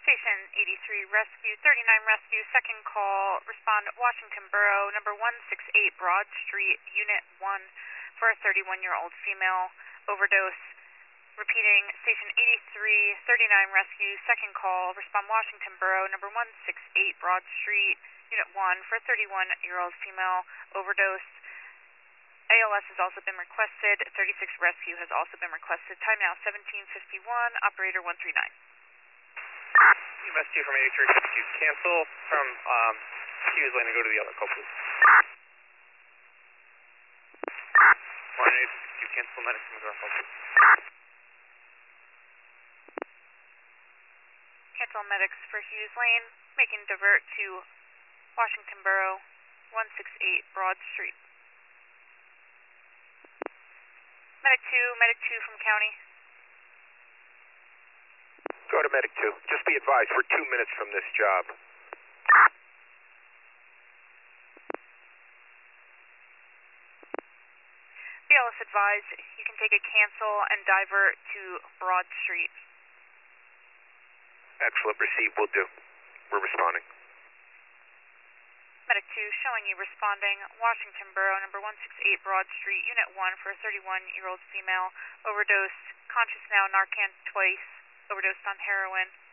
Station 83 Rescue, 39 Rescue, second call, respond Washington Borough, number 168 Broad Street, Unit 1, for a 31-year-old female, overdose. Repeating, Station 83, 39 Rescue, second call, respond Washington Borough, number 168 Broad Street, Unit 1, for a 31-year-old female, overdose. ALS has also been requested. 36 Rescue has also been requested. Time now 17:51. Operator 139. EMS 2 from 83 Rescue. Cancel from Hughes Lane and go to the other call, please. 182 cancel medics from McGraw call, please. Cancel medics for Hughes Lane. Making divert to Washington Borough, 168 Broad Street. Medic 2 from County. Go to Medic 2. Just be advised, we're 2 minutes from this job. BLS advised, you can take a cancel and divert to Broad Street. Excellent, receive, will do. We're responding. Medic 2 showing you responding. Washington Borough, number 168 Broad Street, Unit 1 for a 31-year-old female, overdose, conscious now, Narcan twice, overdosed on heroin.